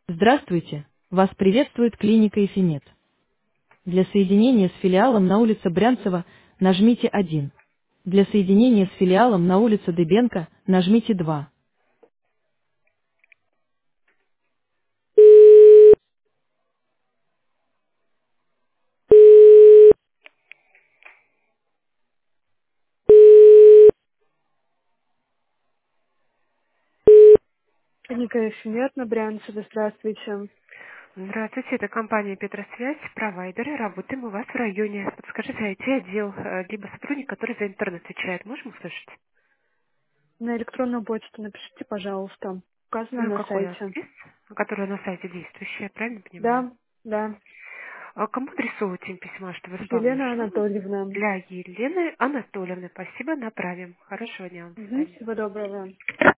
Здравствуйте! Вас приветствует клиника Эфимед. Для соединения с филиалом на улице Брянцева нажмите 1. Для соединения с филиалом на улице Дыбенко нажмите 2. Клиника Эфимед на Брянцево. Здравствуйте. Здравствуйте, это компания Петросвязь, провайдеры. Работаем у вас в районе. Подскажите, IT-отдел, либо сотрудник, который за интернет отвечает. Можем услышать? На электронную почту напишите, пожалуйста. Указано на Какой сайте. адрес? Который на сайте действующий, я правильно понимаю? Да, да. А кому адресовывать им письма, чтобы спам не Елена шло? Анатольевна. Для Елены Анатольевны. Спасибо, направим. Хорошего дня вам. До Мгм, свидания. всего доброго.